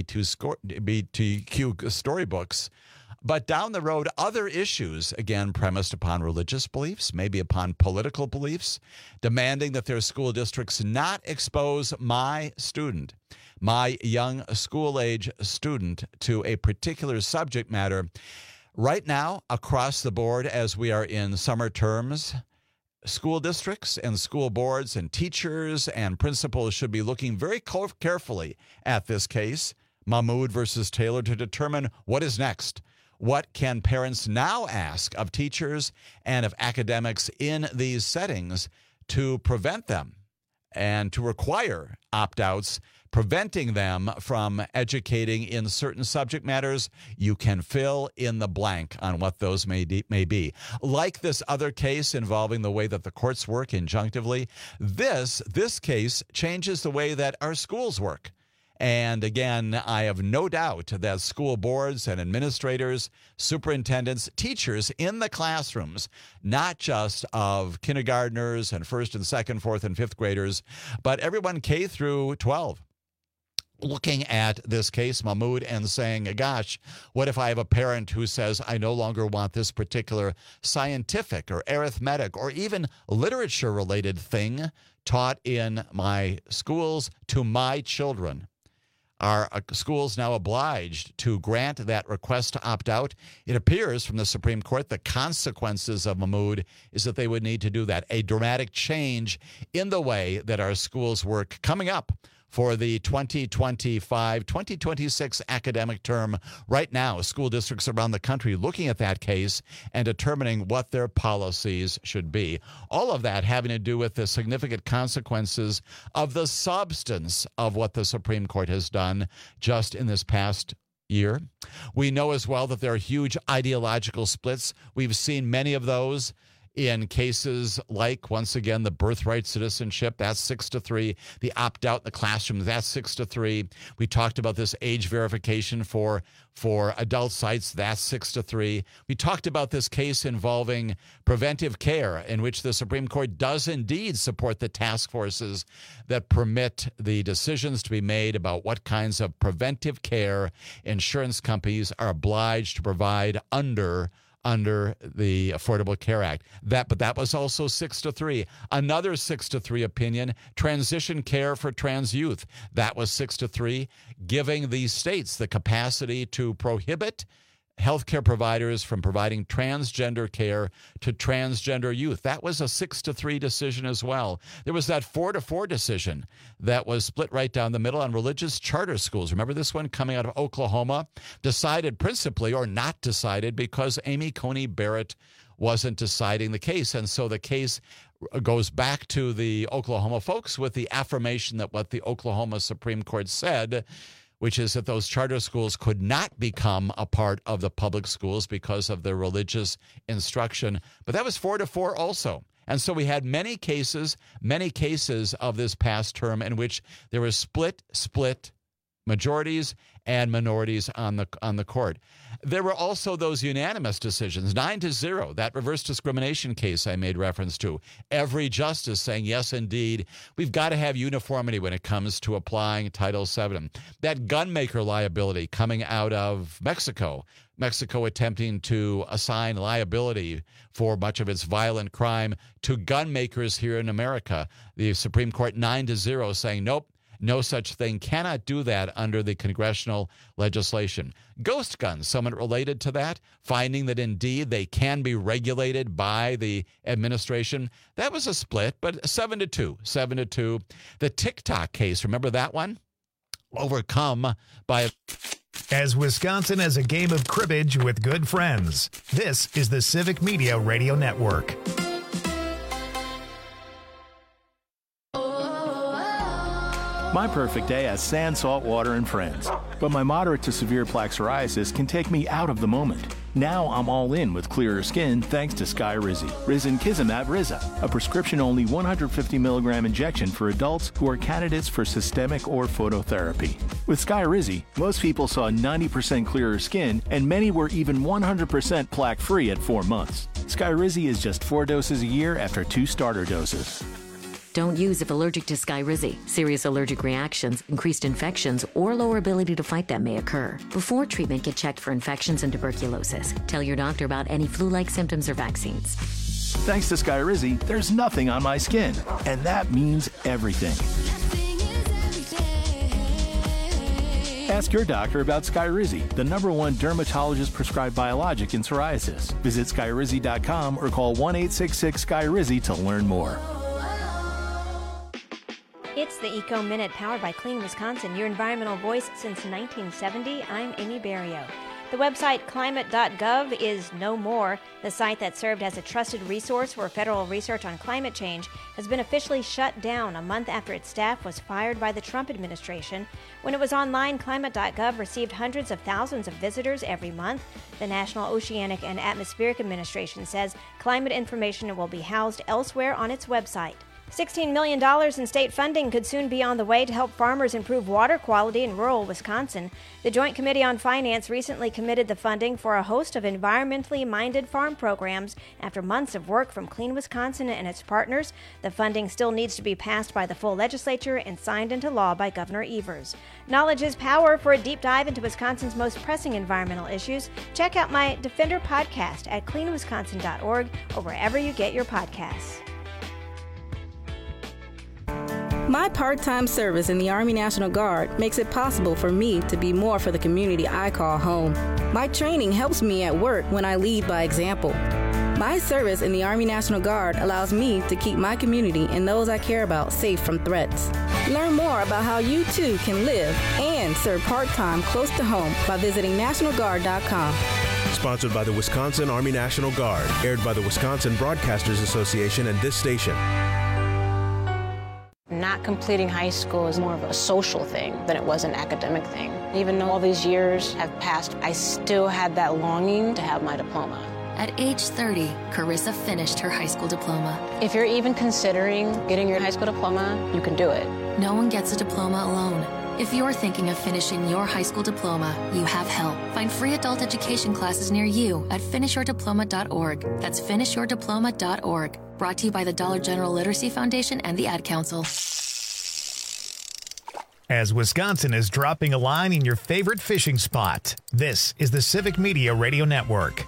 LGBTQ storybooks, but down the road other issues, again premised upon religious beliefs, maybe upon political beliefs, demanding that their school districts not expose my student, my young school-age student, to a particular subject matter. Right now, across the board, as we are in summer terms, school districts and school boards and teachers and principals should be looking very carefully at this case, Mahmoud versus Taylor, to determine what is next. What can parents now ask of teachers and of academics in these settings to prevent them and to require opt-outs, preventing them from educating in certain subject matters? You can fill in the blank on what those may be. Like this other case involving the way that the courts work injunctively, this case changes the way that our schools work. And again, I have no doubt that school boards and administrators, superintendents, teachers in the classrooms, not just of kindergartners and first and second, fourth and fifth graders, but everyone K through 12, looking at this case, Mahmoud, and saying, gosh, what if I have a parent who says, I no longer want this particular scientific or arithmetic or even literature-related thing taught in my schools to my children? Are schools now obliged to grant that request to opt out? It appears from the Supreme Court the consequences of Mahmoud is that they would need to do that. A dramatic change in the way that our schools work coming up for the 2025-2026 academic term. Right now, school districts around the country looking at that case and determining what their policies should be. All of that having to do with the significant consequences of the substance of what the Supreme Court has done just in this past year. We know as well that there are huge ideological splits. We've seen many of those in cases like, once again, the birthright citizenship, that's 6-3. The opt-out in the classroom, that's 6-3. We talked about this age verification for adult sites, that's 6-3. We talked about this case involving preventive care, in which the Supreme Court does indeed support the task forces that permit the decisions to be made about what kinds of preventive care insurance companies are obliged to provide under the Affordable Care Act. But that was also 6-3. Another 6-3 opinion, transition care for trans youth. That was 6-3, giving the states the capacity to prohibit healthcare providers from providing transgender care to transgender youth. That was a 6-3 decision as well. There was that 4-4 decision that was split right down the middle on religious charter schools. Remember this one coming out of Oklahoma? Decided principally, or not decided, because Amy Coney Barrett wasn't deciding the case. And so the case goes back to the Oklahoma folks with the affirmation that what the Oklahoma Supreme Court said, which is that those charter schools could not become a part of the public schools because of their religious instruction. But that was 4-4 also. And so we had many cases of this past term in which there was split majorities and minorities on the court. There were also those unanimous decisions, 9-0, that reverse discrimination case I made reference to. Every justice saying, yes, indeed, we've got to have uniformity when it comes to applying Title VII. That gun maker liability coming out of Mexico attempting to assign liability for much of its violent crime to gun makers here in America. The Supreme Court 9-0 saying, nope, no such thing, cannot do that under the congressional legislation. Ghost guns, somewhat related to that, finding that indeed they can be regulated by the administration. That was a split, but 7-2. The TikTok case, remember that one? Overcome by... As Wisconsin has a game of cribbage with good friends, this is the Civic Media Radio Network. My perfect day has sand, salt, water, and friends. But my moderate to severe plaque psoriasis can take me out of the moment. Now I'm all in with clearer skin thanks to Skyrizi. Risankizumab Riza, a prescription-only 150 milligram injection for adults who are candidates for systemic or phototherapy. With Skyrizi, most people saw 90% clearer skin, and many were even 100% plaque-free at 4 months. Skyrizi is just 4 doses a year after 2 starter doses. Don't use if allergic to Skyrizi. Serious allergic reactions, increased infections, or lower ability to fight them may occur. Before treatment, get checked for infections and tuberculosis. Tell your doctor about any flu-like symptoms or vaccines. Thanks to Skyrizi, there's nothing on my skin, and that means everything. Ask your doctor about Skyrizi, the #1 dermatologist-prescribed biologic in psoriasis. Visit Skyrizi.com or call 1-866-SKYRIZI to learn more. It's the Eco Minute powered by Clean Wisconsin, your environmental voice since 1970. I'm Amy Barrio. The website climate.gov is no more. The site that served as a trusted resource for federal research on climate change has been officially shut down a month after its staff was fired by the Trump administration. When it was online, climate.gov received hundreds of thousands of visitors every month. The National Oceanic and Atmospheric Administration says climate information will be housed elsewhere on its website. $16 million in state funding could soon be on the way to help farmers improve water quality in rural Wisconsin. The Joint Committee on Finance recently committed the funding for a host of environmentally minded farm programs after months of work from Clean Wisconsin and its partners. The funding still needs to be passed by the full legislature and signed into law by Governor Evers. Knowledge is power. For a deep dive into Wisconsin's most pressing environmental issues, check out my Defender podcast at cleanwisconsin.org or wherever you get your podcasts. My part-time service in the Army National Guard makes it possible for me to be more for the community I call home. My training helps me at work when I lead by example. My service in the Army National Guard allows me to keep my community and those I care about safe from threats. Learn more about how you too can live and serve part-time close to home by visiting NationalGuard.com. Sponsored by the Wisconsin Army National Guard, aired by the Wisconsin Broadcasters Association and this station. Not completing high school is more of a social thing than it was an academic thing. Even though all these years have passed, I still had that longing to have my diploma. At age 30, Carissa finished her high school diploma. If you're even considering getting your high school diploma, you can do it. No one gets a diploma alone. If you're thinking of finishing your high school diploma, you have help. Find free adult education classes near you at finishyourdiploma.org. That's finishyourdiploma.org. Brought to you by the Dollar General Literacy Foundation and the Ad Council. As Wisconsin is dropping a line in your favorite fishing spot, this is the Civic Media Radio Network.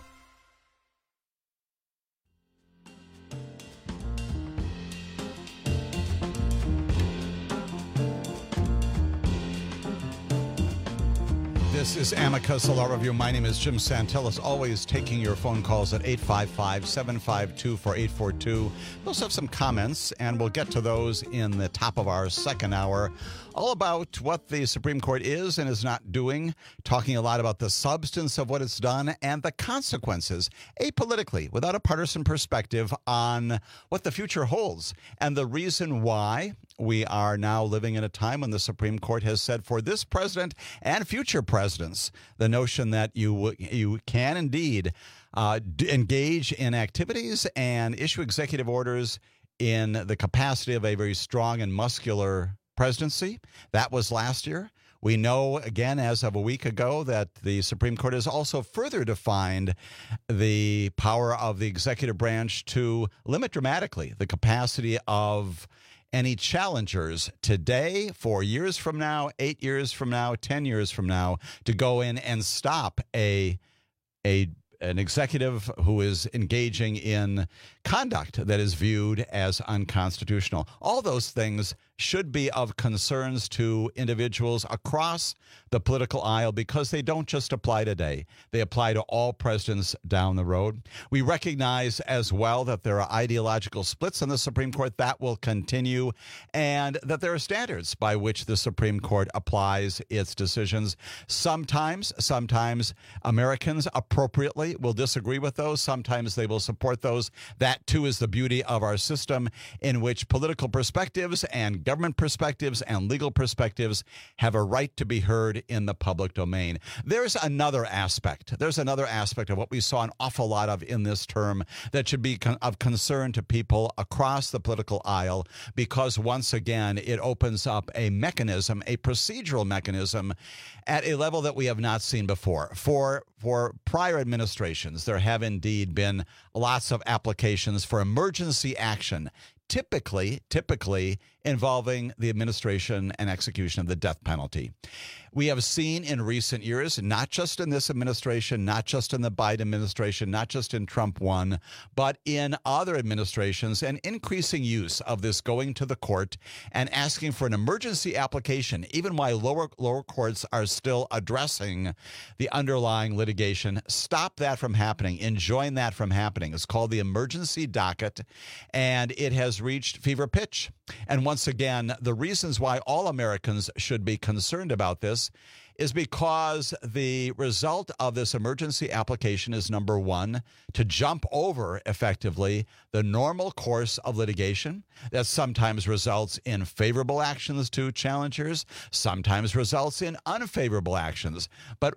This is Amicus, a law review. My name is Jim Santel. As always, taking your phone calls at 855-752-4842. We also have some comments, and we'll get to those in the top of our second hour. All about what the Supreme Court is and is not doing, talking a lot about the substance of what it's done and the consequences, apolitically, without a partisan perspective on what the future holds and the reason why we are now living in a time when the Supreme Court has said for this president and future presidents, the notion that you can indeed engage in activities and issue executive orders in the capacity of a very strong and muscular presidency. That was last year. We know, again, as of a week ago, that the Supreme Court has also further defined the power of the executive branch to limit dramatically the capacity of any challengers today, 4 years from now, 8 years from now, 10 years from now, to go in and stop an executive who is engaging in conduct that is viewed as unconstitutional. All those things should be of concerns to individuals across the political aisle because they don't just apply today. They apply to all presidents down the road. We recognize as well that there are ideological splits in the Supreme Court that will continue, and that there are standards by which the Supreme Court applies its decisions. Sometimes Americans appropriately will disagree with those. Sometimes they will support those. That, too, is the beauty of our system, in which political perspectives and government perspectives and legal perspectives have a right to be heard in the public domain. There's another aspect. There's another aspect of what we saw an awful lot of in this term that should be of concern to people across the political aisle, because once again, it opens up a mechanism, a procedural mechanism at a level that we have not seen before. For prior administrations, there have indeed been lots of applications for emergency action, typically involving the administration and execution of the death penalty. We have seen in recent years, not just in this administration, not just in the Biden administration, not just in Trump 1, but in other administrations, an increasing use of this going to the court and asking for an emergency application, even while lower courts are still addressing the underlying litigation. Stop that from happening. Enjoin that from happening. It's called the emergency docket, and it has reached fever pitch. And once again, the reasons why all Americans should be concerned about this is because the result of this emergency application is, number one, to jump over effectively the normal course of litigation that sometimes results in favorable actions to challengers, sometimes results in unfavorable actions. But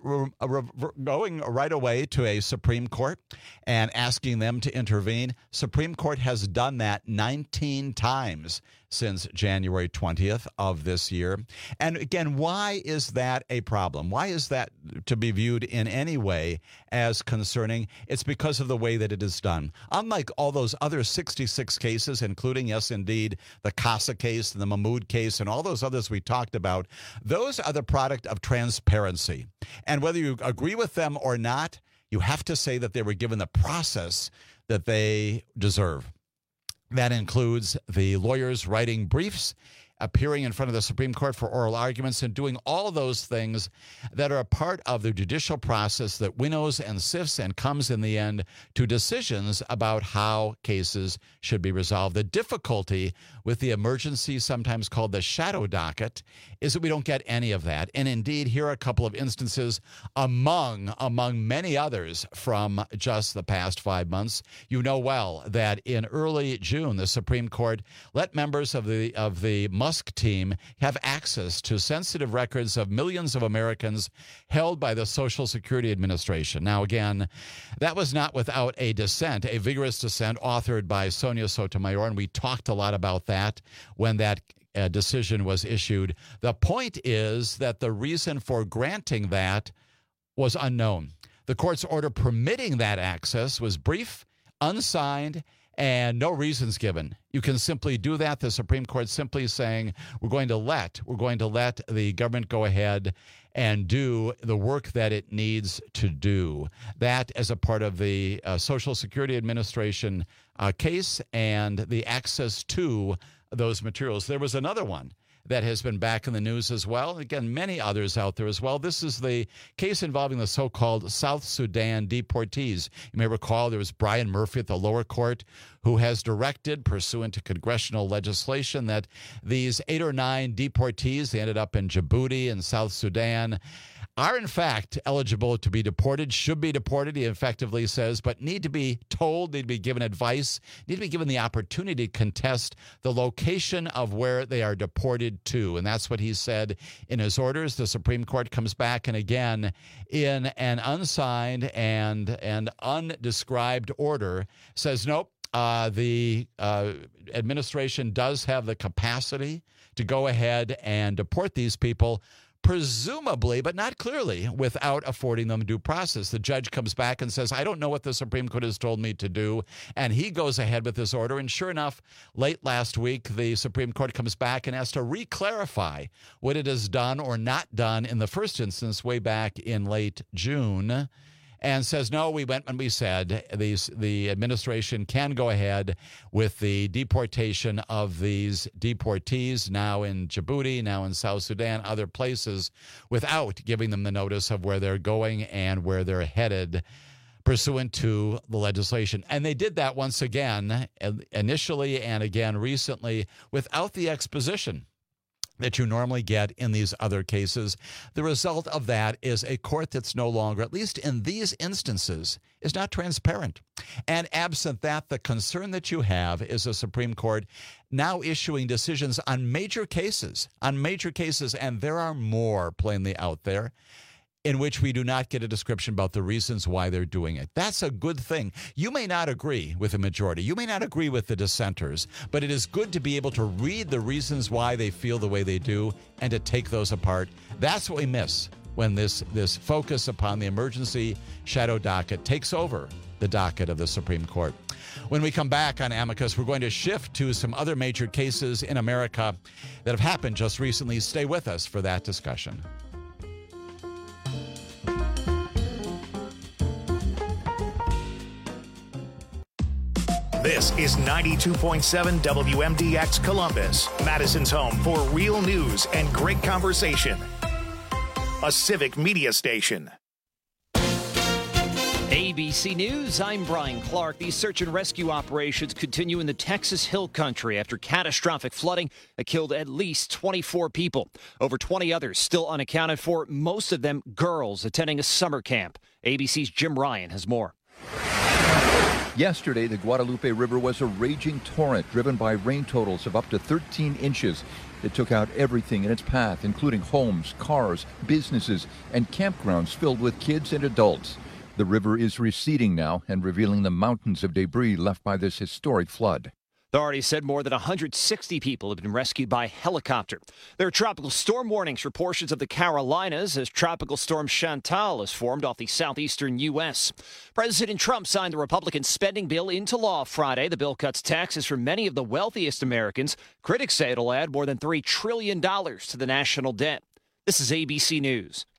going right away to a Supreme Court and asking them to intervene, Supreme Court has done that 19 times since January 20th of this year. And again, why is that a problem? Why is that to be viewed in any way as concerning? It's because of the way that it is done. Unlike all those other 66 cases, including, yes, indeed, the CASA case and the Mahmoud case and all those others we talked about, those are the product of transparency. And whether you agree with them or not, you have to say that they were given the process that they deserve. That includes the lawyers writing briefs, appearing in front of the Supreme Court for oral arguments, and doing all those things that are a part of the judicial process that winnows and sifts and comes in the end to decisions about how cases should be resolved. The difficulty with the emergency, sometimes called the shadow docket, is that we don't get any of that. And indeed, here are a couple of instances among many others from just the past 5 months. You know well that in early June, the Supreme Court let members of the Musk team have access to sensitive records of millions of Americans held by the Social Security Administration. Now, again, that was not without a dissent, a vigorous dissent authored by Sonia Sotomayor, and we talked a lot about that when that decision was issued. The point is that the reason for granting that was unknown. The court's order permitting that access was brief, unsigned, and no reasons given. You can simply do that. The Supreme Court simply saying, we're going to let the government go ahead and do the work that it needs to do. That as a part of the Social Security Administration case and the access to those materials. There was another one that has been back in the news as well. Again, many others out there as well. This is the case involving the so-called South Sudan deportees. You may recall there was Brian Murphy at the lower court who has directed, pursuant to congressional legislation, that these 8 or 9 deportees, they ended up in Djibouti and South Sudan, are in fact eligible to be deported, should be deported, he effectively says, but need to be told, need to be given advice, need to be given the opportunity to contest the location of where they are deported to. And that's what he said in his orders. The Supreme Court comes back and again, in an unsigned and undescribed order, says, nope, the administration does have the capacity to go ahead and deport these people, presumably, but not clearly, without affording them due process. The judge comes back and says, I don't know what the Supreme Court has told me to do, and he goes ahead with this order. And sure enough, late last week, the Supreme Court comes back and has to re-clarify what it has done or not done in the first instance way back in late June, and says, no, we went and we said the administration can go ahead with the deportation of these deportees now in Djibouti, now in South Sudan, other places, without giving them the notice of where they're going and where they're headed pursuant to the legislation. And they did that once again, initially and again recently, without the exposition that you normally get in these other cases. The result of that is a court that's no longer, at least in these instances, is not transparent. And absent that, the concern that you have is a Supreme Court now issuing decisions on major cases, and there are more plainly out there, in which we do not get a description about the reasons why they're doing it. That's a good thing. You may not agree with the majority. You may not agree with the dissenters, but it is good to be able to read the reasons why they feel the way they do and to take those apart. That's what we miss when this focus upon the emergency shadow docket takes over the docket of the Supreme Court. When we come back on Amicus, we're going to shift to some other major cases in America that have happened just recently. Stay with us for that discussion. This is 92.7 WMDX Columbus, Madison's home for real news and great conversation. A civic media station. ABC News, I'm Brian Clark. These search and rescue operations continue in the Texas Hill Country after catastrophic flooding that killed at least 24 people. Over 20 others still unaccounted for, most of them girls attending a summer camp. ABC's Jim Ryan has more. Yesterday, the Guadalupe River was a raging torrent driven by rain totals of up to 13 inches. It took out everything in its path, including homes, cars, businesses, and campgrounds filled with kids and adults. The river is receding now and revealing the mountains of debris left by this historic flood. Authorities said more than 160 people have been rescued by helicopter. There are tropical storm warnings for portions of the Carolinas as Tropical Storm Chantal has formed off the southeastern U.S. President Trump signed the Republican spending bill into law Friday. The bill cuts taxes for many of the wealthiest Americans. Critics say it'll add more than $3 trillion to the national debt. This is ABC News.